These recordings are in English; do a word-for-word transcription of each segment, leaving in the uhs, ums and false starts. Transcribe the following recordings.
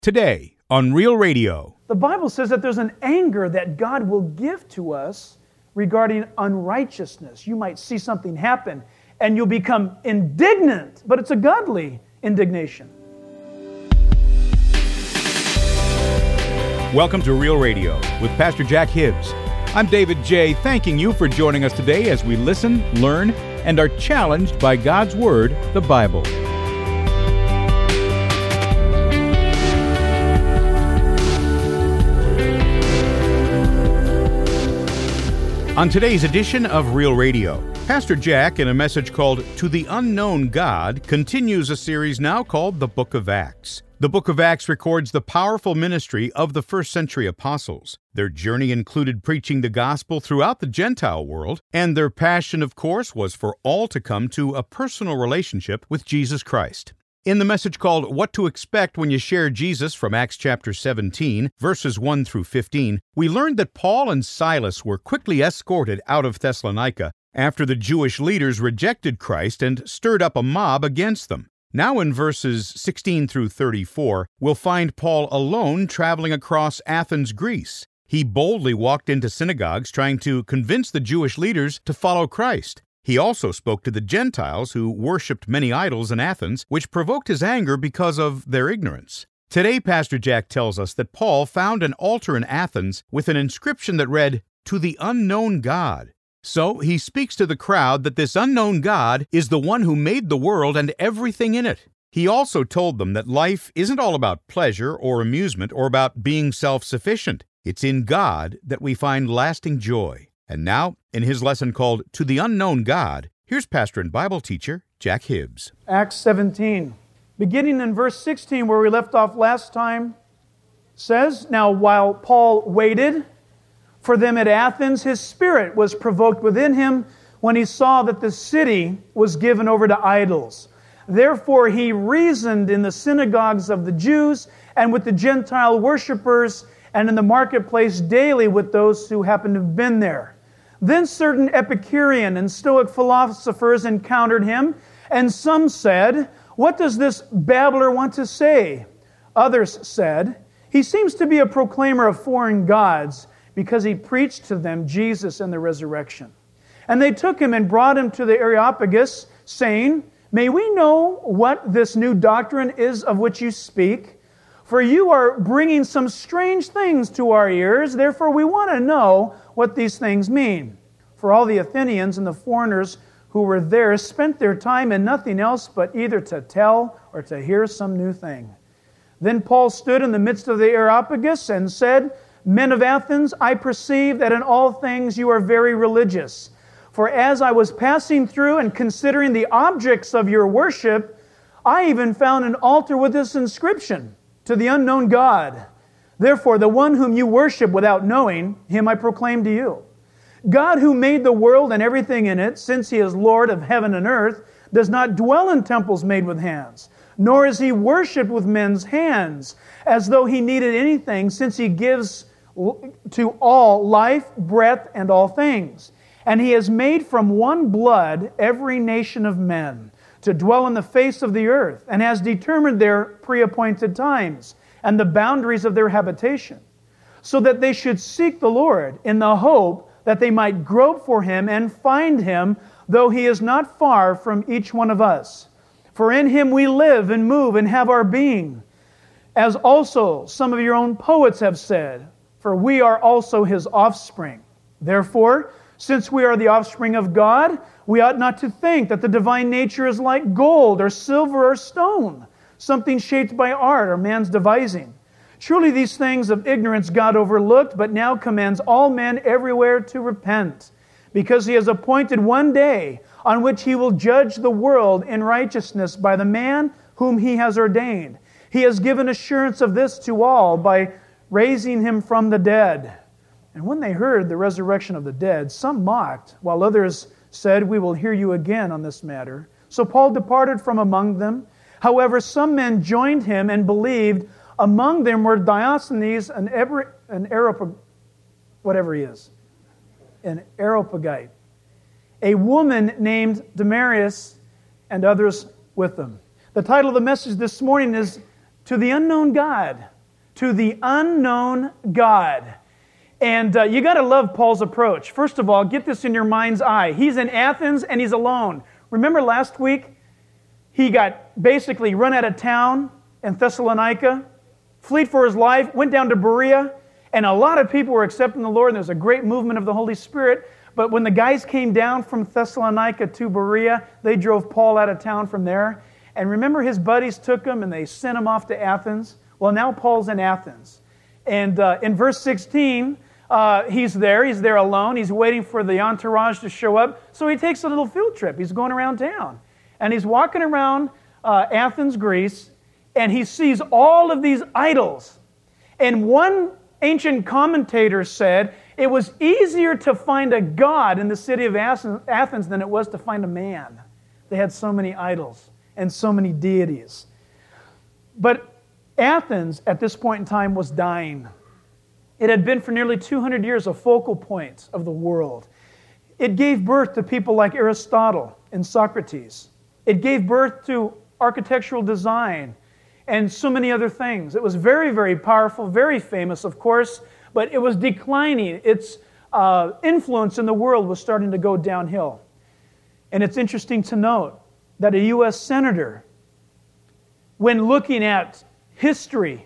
Today on Real Radio. The Bible says that there's an anger that God will give to us regarding unrighteousness. You might see something happen and you'll become indignant, but it's a godly indignation. Welcome to Real Radio with Pastor Jack Hibbs. I'm David J., thanking you for joining us today as we listen, learn, and are challenged by God's Word, the Bible. On today's edition of Real Radio, Pastor Jack, in a message called To the Unknown God, continues a series now called The Book of Acts. The Book of Acts records the powerful ministry of the first century apostles. Their journey included preaching the gospel throughout the Gentile world, and their passion, of course, was for all to come to a personal relationship with Jesus Christ. In the message called What to Expect When You Share Jesus from Acts chapter seventeen, verses one through fifteen, we learned that Paul and Silas were quickly escorted out of Thessalonica after the Jewish leaders rejected Christ and stirred up a mob against them. Now in verses sixteen through thirty-four, we'll find Paul alone traveling across Athens, Greece. He boldly walked into synagogues trying to convince the Jewish leaders to follow Christ. He also spoke to the Gentiles who worshipped many idols in Athens, which provoked his anger because of their ignorance. Today, Pastor Jack tells us that Paul found an altar in Athens with an inscription that read, To the Unknown God. So he speaks to the crowd that this unknown God is the one who made the world and everything in it. He also told them that life isn't all about pleasure or amusement or about being self-sufficient. It's in God that we find lasting joy. And now, in his lesson called To the Unknown God, here's pastor and Bible teacher Jack Hibbs. Acts seventeen, beginning in verse sixteen, where we left off last time, says, Now while Paul waited for them at Athens, his spirit was provoked within him when he saw that the city was given over to idols. Therefore he reasoned in the synagogues of the Jews and with the Gentile worshippers and in the marketplace daily with those who happened to have been there. Then certain Epicurean and Stoic philosophers encountered him, and some said, What does this babbler want to say? Others said, He seems to be a proclaimer of foreign gods, because he preached to them Jesus and the resurrection. And they took him and brought him to the Areopagus, saying, May we know what this new doctrine is of which you speak? For you are bringing some strange things to our ears, therefore we want to know what these things mean. For all the Athenians and the foreigners who were there spent their time in nothing else but either to tell or to hear some new thing. Then Paul stood in the midst of the Areopagus and said, Men of Athens, I perceive that in all things you are very religious. For as I was passing through and considering the objects of your worship, I even found an altar with this inscription, To the Unknown God. Therefore, the one whom you worship without knowing, him I proclaim to you. God who made the world and everything in it, since he is Lord of heaven and earth, does not dwell in temples made with hands, nor is he worshipped with men's hands, as though he needed anything, since he gives to all life, breath, and all things. And he has made from one blood every nation of men to dwell on the face of the earth, and has determined their pre-appointed times and the boundaries of their habitation, so that they should seek the Lord in the hope that they might grope for him and find him, though he is not far from each one of us. For in him we live and move and have our being, as also some of your own poets have said, for we are also his offspring. Therefore, since we are the offspring of God, we ought not to think that the divine nature is like gold or silver or stone, something shaped by art or man's devising. Surely these things of ignorance God overlooked, but now commands all men everywhere to repent, because he has appointed one day on which he will judge the world in righteousness by the man whom he has ordained. He has given assurance of this to all by raising him from the dead. And when they heard the resurrection of the dead, some mocked, while others said, We will hear you again on this matter. So Paul departed from among them. However, some men joined him and believed. Among them were Diogenes and an Areopag, whatever he is, an Areopagite, a woman named Damaris, and others with them. The title of the message this morning is to the unknown God. To the unknown God. And uh, you got to love Paul's approach. First of all, get this in your mind's eye. He's in Athens and he's alone. Remember last week, he got basically run out of town in Thessalonica, fled for his life, went down to Berea, and a lot of people were accepting the Lord, and there was a great movement of the Holy Spirit. But when the guys came down from Thessalonica to Berea, they drove Paul out of town from there. And remember, his buddies took him and they sent him off to Athens. Well, now Paul's in Athens. And uh, in verse sixteen, uh, he's there. He's there alone. He's waiting for the entourage to show up. So he takes a little field trip. He's going around town. And he's walking around uh, Athens, Greece, and he sees all of these idols. And one ancient commentator said it was easier to find a god in the city of Athens than it was to find a man. They had so many idols and so many deities. But Athens, at this point in time, was dying. It had been for nearly two hundred years a focal point of the world. It gave birth to people like Aristotle and Socrates. It gave birth to architectural design and so many other things. It was very, very powerful, very famous, of course, but it was declining. Its uh, influence in the world was starting to go downhill. And it's interesting to note that a U S senator, when looking at history,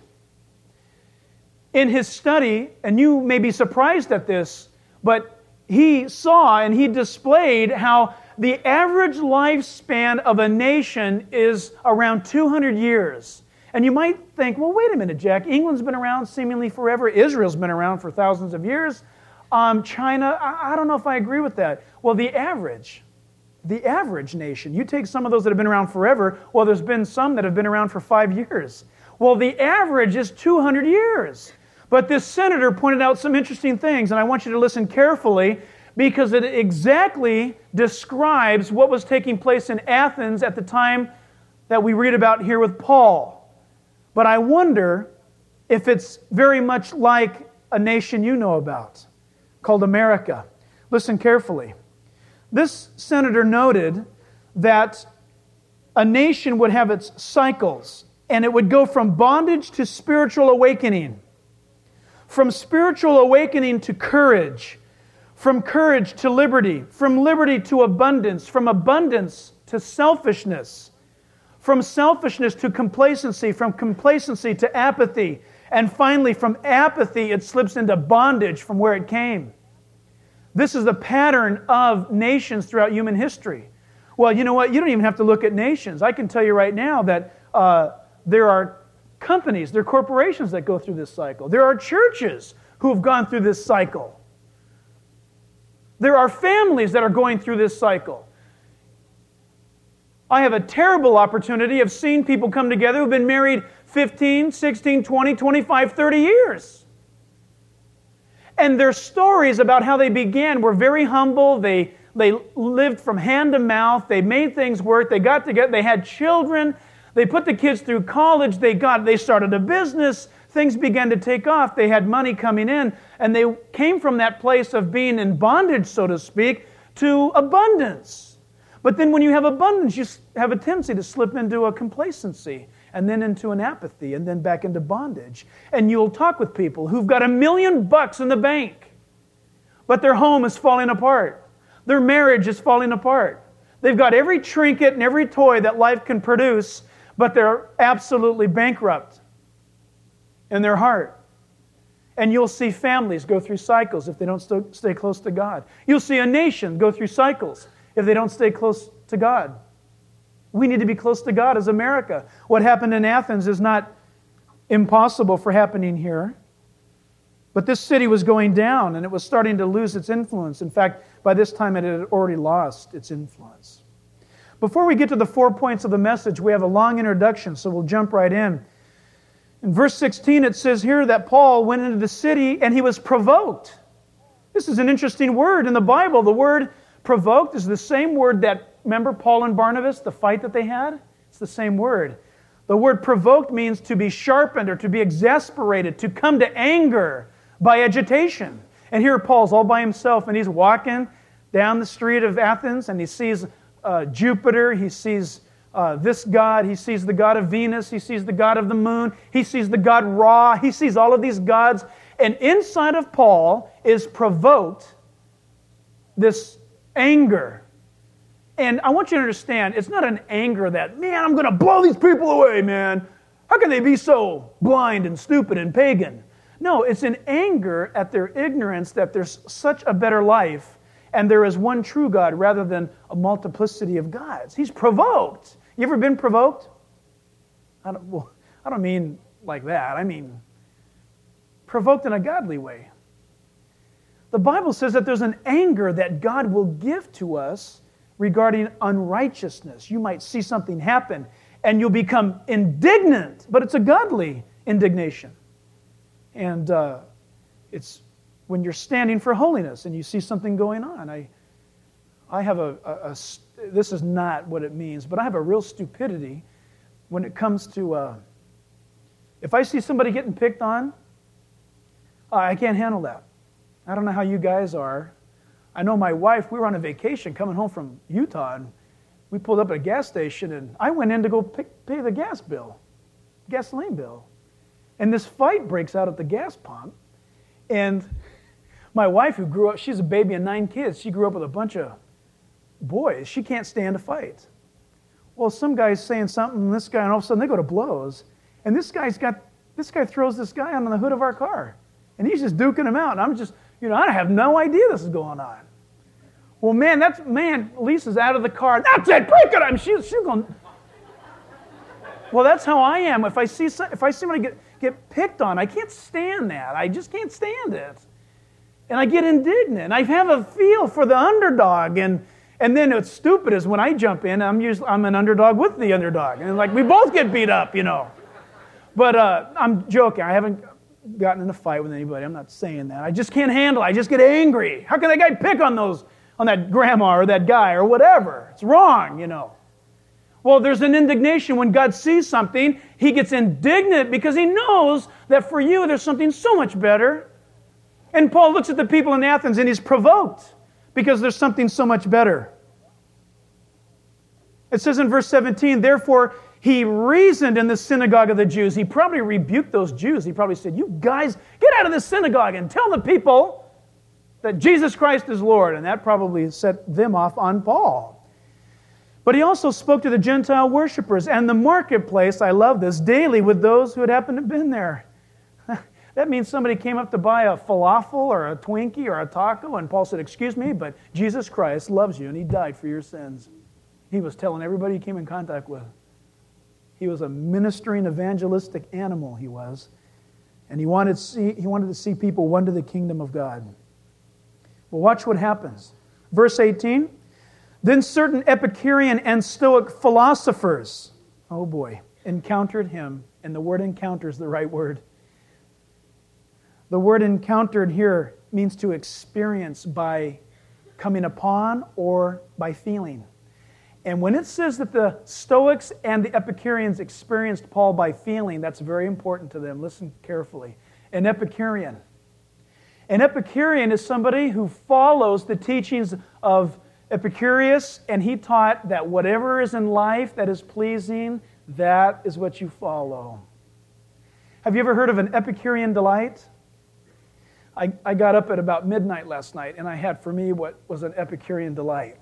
in his study, and you may be surprised at this, but he saw and he displayed how the average lifespan of a nation is around two hundred years. And you might think, well, wait a minute, Jack. England's been around seemingly forever. Israel's been around for thousands of years. Um, China, I, I don't know if I agree with that. Well, the average, the average nation, you take some of those that have been around forever, well, there's been some that have been around for five years. Well, the average is two hundred years. But this senator pointed out some interesting things, and I want you to listen carefully because it exactly describes what was taking place in Athens at the time that we read about here with Paul. But I wonder if it's very much like a nation you know about, called America. Listen carefully. This senator noted that a nation would have its cycles, and it would go from bondage to spiritual awakening, from spiritual awakening to courage, from courage to liberty, from liberty to abundance, from abundance to selfishness, from selfishness to complacency, from complacency to apathy, and finally from apathy it slips into bondage from where it came. This is the pattern of nations throughout human history. Well, you know what? You don't even have to look at nations. I can tell you right now that uh, there are companies, there are corporations that go through this cycle. There are churches who have gone through this cycle. There are families that are going through this cycle. I have a terrible opportunity of seeing people come together who've been married fifteen, sixteen, twenty, twenty-five, thirty years. And their stories about how they began were very humble. They, they lived from hand to mouth. They made things work. They got together. They had children. They put the kids through college. They got. They started a business. Things began to take off. They had money coming in. And they came from that place of being in bondage, so to speak, to abundance. But then when you have abundance, you have a tendency to slip into a complacency and then into an apathy and then back into bondage. And you'll talk with people who've got a million bucks in the bank, but their home is falling apart. Their marriage is falling apart. They've got every trinket and every toy that life can produce, but they're absolutely bankrupt in their heart. And you'll see families go through cycles if they don't st- stay close to God. You'll see a nation go through cycles if they don't stay close to God. We need to be close to God as America. What happened in Athens is not impossible for happening here. But this city was going down and it was starting to lose its influence. In fact, by this time it had already lost its influence. Before we get to the four points of the message, we have a long introduction, so we'll jump right in. In verse sixteen, it says here that Paul went into the city and he was provoked. This is an interesting word in the Bible. The word provoked is the same word that, remember Paul and Barnabas, the fight that they had? It's the same word. The word provoked means to be sharpened or to be exasperated, to come to anger by agitation. And here Paul's all by himself and he's walking down the street of Athens and he sees uh, Jupiter, he sees uh, this God. He sees the god of Venus. He sees the god of the moon. He sees the god Ra. He sees all of these gods. And inside of Paul is provoked this anger. And I want you to understand, it's not an anger that, man, I'm going to blow these people away, man. How can they be so blind and stupid and pagan? No, it's an anger at their ignorance that there's such a better life and there is one true God rather than a multiplicity of gods. He's provoked. You ever been provoked? I don't, well, I don't mean like that. I mean provoked in a godly way. The Bible says that there's an anger that God will give to us regarding unrighteousness. You might see something happen and you'll become indignant, but it's a godly indignation. And uh, it's when you're standing for holiness and you see something going on. I, I have a, a, a, this is not what it means, but I have a real stupidity when it comes to, uh, if I see somebody getting picked on, I can't handle that. I don't know how you guys are. I know my wife, we were on a vacation coming home from Utah, and we pulled up at a gas station, and I went in to go pick, pay the gas bill, gasoline bill. And this fight breaks out at the gas pump, and my wife, who grew up, she's a baby of nine kids, she grew up with a bunch of boys. She can't stand a fight. Well, some guy's saying something, and this guy, and all of a sudden they go to blows, and this guy's got, this guy throws this guy on the hood of our car, and he's just duking him out, and I'm just, you know, I have no idea this is going on. Well, man, that's, man, Lisa's out of the car. That's it, break it up. She, she's going, well, that's how I am. If I see if I see somebody get, get picked on, I can't stand that. I just can't stand it. And I get indignant. I have a feel for the underdog. And and then what's stupid is when I jump in, I'm usually, I'm an underdog with the underdog. And like we both get beat up, you know. But uh, I'm joking. I haven't gotten in a fight with anybody. I'm not saying that. I just can't handle it. I just get angry. How can that guy pick on those, on that grandma or that guy or whatever? It's wrong, you know. Well, there's an indignation when God sees something. He gets indignant because he knows that for you there's something so much better. And Paul looks at the people in Athens and he's provoked because there's something so much better. It says in verse seventeen, therefore he reasoned in the synagogue of the Jews. He probably rebuked those Jews. He probably said, you guys, get out of the synagogue and tell the people that Jesus Christ is Lord. And that probably set them off on Paul. But he also spoke to the Gentile worshipers and the marketplace, I love this, daily with those who had happened to have been there. That means somebody came up to buy a falafel or a Twinkie or a taco, and Paul said, excuse me, but Jesus Christ loves you and he died for your sins. He was telling everybody he came in contact with. He was a ministering, evangelistic animal, he was. And he wanted to see, he wanted to see people won to the kingdom of God. Well, watch what happens. Verse eighteen, then certain Epicurean and Stoic philosophers, oh boy, encountered him. And the word encounter is the right word. The word encountered here means to experience by coming upon or by feeling. And when it says that the Stoics and the Epicureans experienced Paul by feeling, that's very important to them. Listen carefully. An Epicurean. An Epicurean is somebody who follows the teachings of Epicurus, and he taught that whatever is in life that is pleasing, that is what you follow. Have you ever heard of an Epicurean delight? I, I got up at about midnight last night, and I had for me what was an Epicurean delight.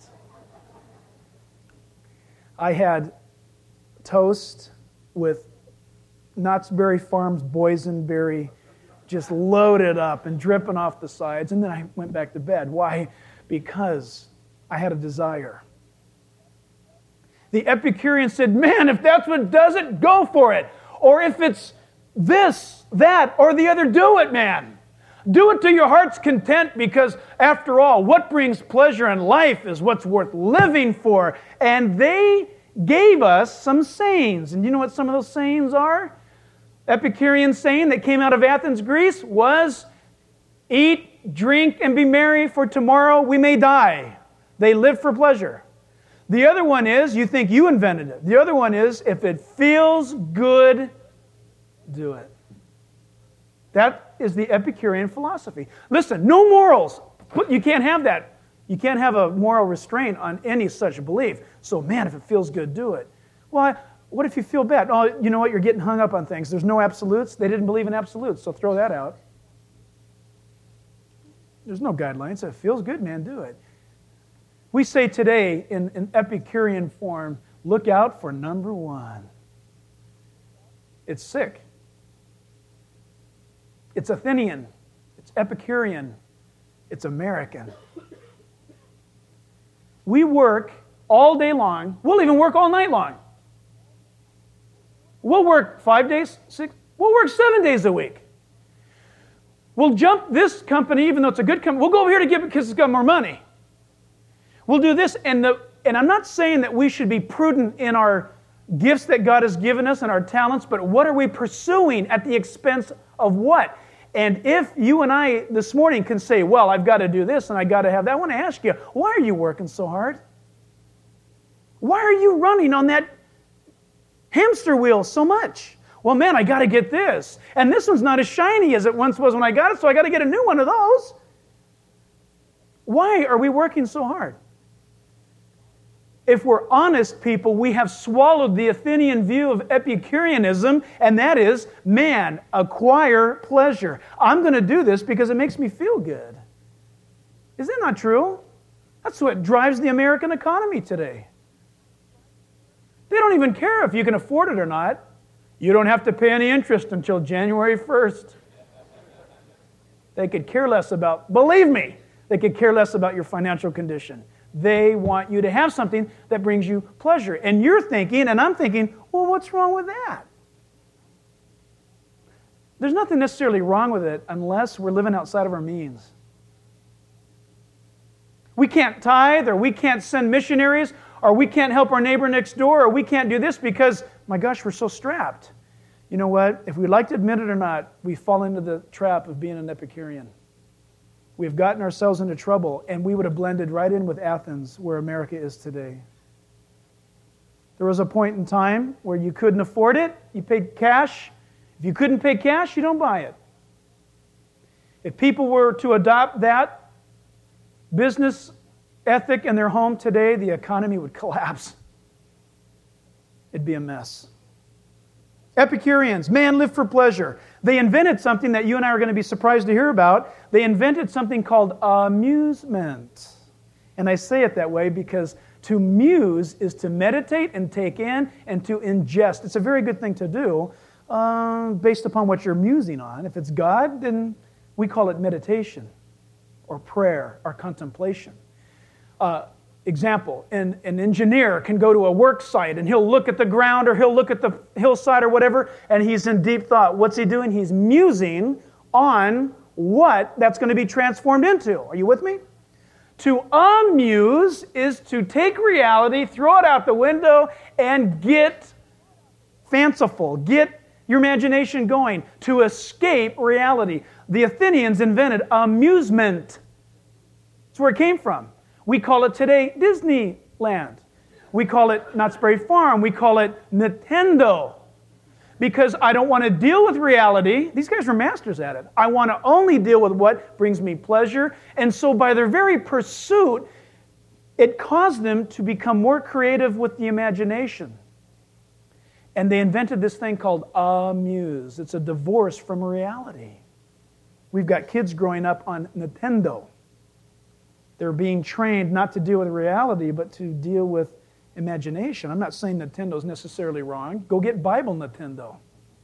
I had toast with Knott's Berry Farms boysenberry just loaded up and dripping off the sides, and then I went back to bed. Why? Because I had a desire. The Epicurean said, man, if that's what does it, go for it. Or if it's this, that, or the other, do it, man. Do it to your heart's content, because after all, what brings pleasure in life is what's worth living for. And they gave us some sayings. And you know what some of those sayings are? Epicurean saying that came out of Athens, Greece was, eat, drink, and be merry, for tomorrow we may die. They live for pleasure. The other one is, you think you invented it. The other one is, if it feels good, do it. That is the Epicurean philosophy. Listen, no morals. You can't have that. You can't have a moral restraint on any such belief. So, man, if it feels good, do it. Well, I, what if you feel bad? Oh, you know what? You're getting hung up on things. There's no absolutes. They didn't believe in absolutes, so throw that out. There's no guidelines. If it feels good, man, do it. We say today in, in Epicurean form, look out for number one. It's sick. It's Athenian. It's Epicurean. It's American. We work all day long. We'll even work all night long. We'll work five days, six, we'll work seven days a week. We'll jump this company, even though it's a good company. We'll go over here to give it because it's got more money. We'll do this, and the and I'm not saying that we should be prudent in our gifts that God has given us and our talents, but what are we pursuing at the expense of what? And if you and I this morning can say, well, I've got to do this and I've got to have that, I want to ask you, why are you working so hard? Why are you running on that hamster wheel so much? Well, man, I got to get this. And this one's not as shiny as it once was when I got it, so I got to get a new one of those. Why are we working so hard? If we're honest people, we have swallowed the Athenian view of Epicureanism, and that is, man, acquire pleasure. I'm going to do this because it makes me feel good. Is that not true? That's what drives the American economy today. They don't even care if you can afford it or not. You don't have to pay any interest until January first. They could care less about, believe me, they could care less about your financial condition. They want you to have something that brings you pleasure. And you're thinking, and I'm thinking, well, what's wrong with that? There's nothing necessarily wrong with it unless we're living outside of our means. We can't tithe, or we can't send missionaries, or we can't help our neighbor next door, or we can't do this because, my gosh, we're so strapped. You know what? If we'd like to admit it or not, we fall into the trap of being an Epicurean. We've gotten ourselves into trouble, and we would have blended right in with Athens, where America is today. There was a point in time where you couldn't afford it, you paid cash. If you couldn't pay cash, you don't buy it. If people were to adopt that business ethic in their home today, the economy would collapse. It'd be a mess. Epicureans, man lived for pleasure. They invented something that you and I are going to be surprised to hear about. They invented something called amusement. And I say it that way because to muse is to meditate and take in and to ingest. It's a very good thing to do uh, based upon what you're musing on. If it's God, then we call it meditation or prayer or contemplation. Uh, Example, an, an engineer can go to a work site and he'll look at the ground or he'll look at the hillside or whatever, and he's in deep thought. What's he doing? He's musing on what that's going to be transformed into. Are you with me? To amuse is to take reality, throw it out the window, and get fanciful, get your imagination going, to escape reality. The Athenians invented amusement. That's where it came from. We call it today Disneyland. We call it Knott's Berry Farm. We call it Nintendo. Because I don't want to deal with reality. These guys are masters at it. I want to only deal with what brings me pleasure. And so by their very pursuit, it caused them to become more creative with the imagination. And they invented this thing called amuse. It's a divorce from reality. We've got kids growing up on Nintendo. They're being trained not to deal with reality, but to deal with imagination. I'm not saying Nintendo's necessarily wrong. Go get Bible Nintendo.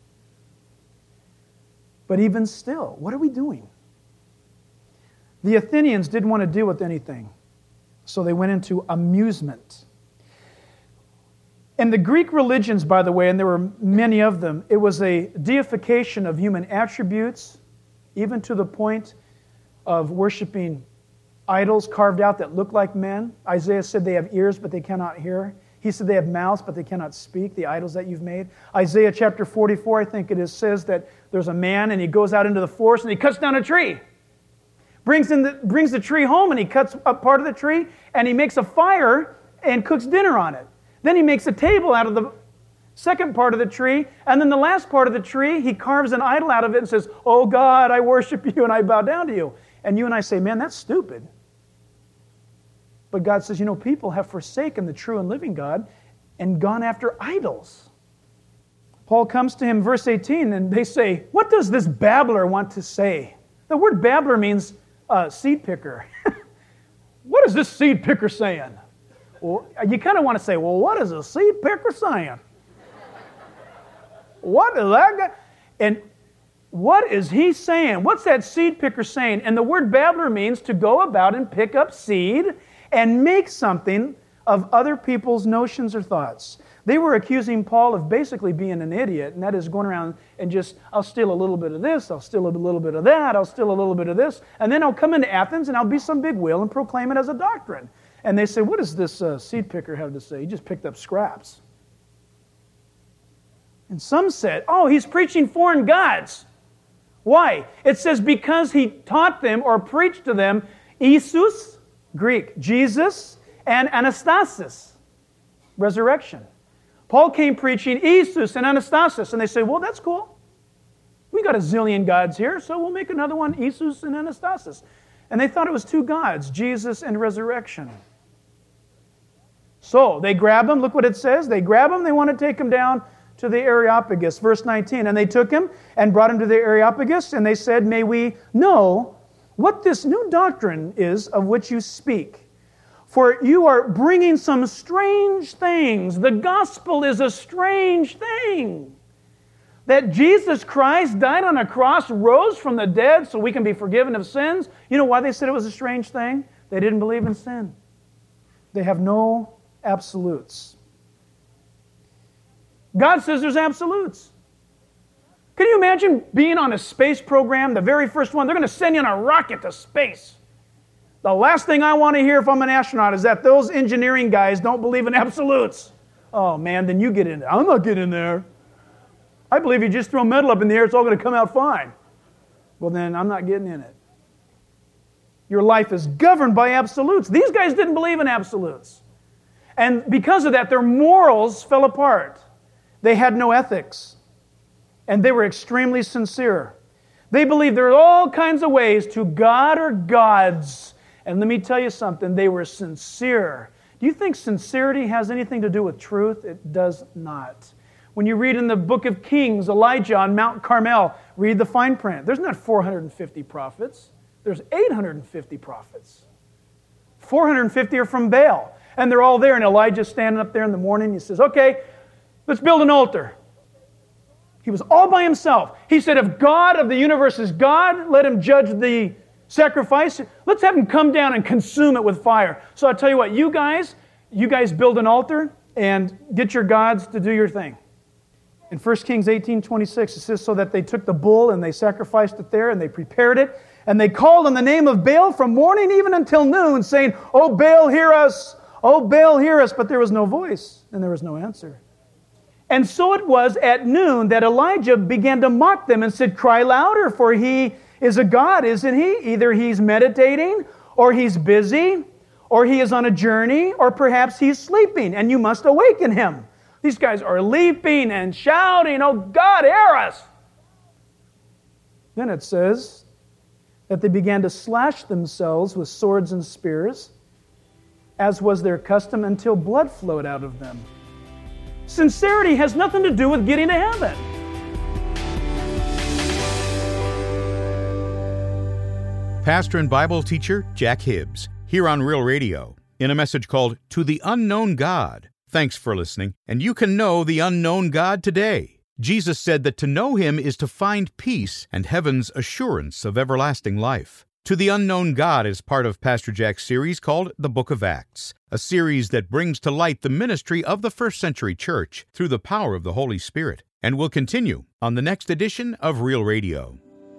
But even still, what are we doing? The Athenians didn't want to deal with anything, so they went into amusement. And the Greek religions, by the way, and there were many of them, it was a deification of human attributes, even to the point of worshiping idols carved out that look like men. Isaiah said they have ears, but they cannot hear. He said they have mouths, but they cannot speak, the idols that you've made. Isaiah chapter forty-four, I think it is, says that there's a man and he goes out into the forest and he cuts down a tree. Brings, in the, brings the tree home and he cuts up part of the tree and he makes a fire and cooks dinner on it. Then he makes a table out of the second part of the tree, and then the last part of the tree, he carves an idol out of it and says, "Oh God, I worship you and I bow down to you." And you and I say, man, that's stupid. But God says, you know, people have forsaken the true and living God, and gone after idols. Paul comes to him, verse eighteen, and they say, what does this babbler want to say? The word babbler means uh, seed picker. What is this seed picker saying? Well, you kind of want to say, well, what is a seed picker saying? What is that guy? And what is he saying? What's that seed picker saying? And the word babbler means to go about and pick up seed and make something of other people's notions or thoughts. They were accusing Paul of basically being an idiot, and that is going around and just, I'll steal a little bit of this, I'll steal a little bit of that, I'll steal a little bit of this, and then I'll come into Athens and I'll be some big wheel and proclaim it as a doctrine. And they say, what does this uh, seed picker have to say? He just picked up scraps. And some said, oh, he's preaching foreign gods. Why? It says because he taught them or preached to them Isus, Greek, Jesus, and Anastasis, resurrection. Paul came preaching Isus and Anastasis, and they say, well, that's cool. We got a zillion gods here, so we'll make another one, Isus and Anastasis. And they thought it was two gods, Jesus and resurrection. So they grab him, look what it says, they grab him, they want to take him down to the Areopagus, verse nineteen. And they took him and brought him to the Areopagus, and they said, may we know what this new doctrine is of which you speak. For you are bringing some strange things. The gospel is a strange thing. That Jesus Christ died on a cross, rose from the dead so we can be forgiven of sins. You know why they said it was a strange thing? They didn't believe in sin. They have no absolutes. God says there's absolutes. Can you imagine being on a space program, the very first one? They're going to send you on a rocket to space. The last thing I want to hear if I'm an astronaut is that those engineering guys don't believe in absolutes. Oh man, then you get in there. I'm not getting in there. I believe you just throw metal up in the air, it's all going to come out fine. Well then, I'm not getting in it. Your life is governed by absolutes. These guys didn't believe in absolutes. And because of that, their morals fell apart. They had no ethics. And they were extremely sincere. They believed there are all kinds of ways to God or gods. And let me tell you something, they were sincere. Do you think sincerity has anything to do with truth? It does not. When you read in the book of Kings, Elijah on Mount Carmel, read the fine print. There's not four hundred fifty prophets. There's eight hundred fifty prophets. four hundred fifty are from Baal. And they're all there, and Elijah's standing up there in the morning. He says, okay, let's build an altar. He was all by himself. He said, if God of the universe is God, let him judge the sacrifice. Let's have him come down and consume it with fire. So I'll tell you what, you guys, you guys build an altar and get your gods to do your thing. In First Kings eighteen twenty-six, it says, so that they took the bull and they sacrificed it there and they prepared it. And they called on the name of Baal from morning even until noon, saying, oh, Baal, hear us. Oh, Baal, hear us. But there was no voice and there was no answer. And so it was at noon that Elijah began to mock them and said, cry louder, for he is a god, isn't he? Either he's meditating, or he's busy, or he is on a journey, or perhaps he's sleeping, and you must awaken him. These guys are leaping and shouting, oh God, hear us. Then it says that they began to slash themselves with swords and spears, as was their custom, until blood flowed out of them. Sincerity has nothing to do with getting to heaven. Pastor and Bible teacher Jack Hibbs, here on Real Radio, in a message called To the Unknown God. Thanks for listening, and you can know the unknown God today. Jesus said that to know Him is to find peace and heaven's assurance of everlasting life. To the Unknown God is part of Pastor Jack's series called The Book of Acts, a series that brings to light the ministry of the first century church through the power of the Holy Spirit, and will continue on the next edition of Real Radio.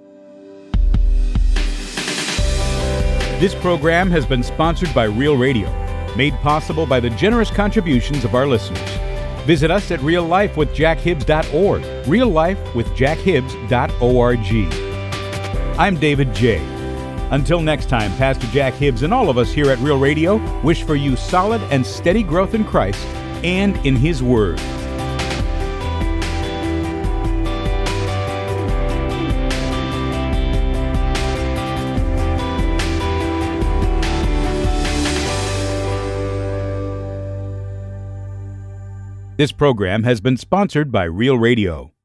This program has been sponsored by Real Radio, made possible by the generous contributions of our listeners. Visit us at real life with jack hibbs dot org, real life with jack hibbs dot org. I'm David J. Until next time, Pastor Jack Hibbs and all of us here at Real Radio wish for you solid and steady growth in Christ and in His Word. This program has been sponsored by Real Radio.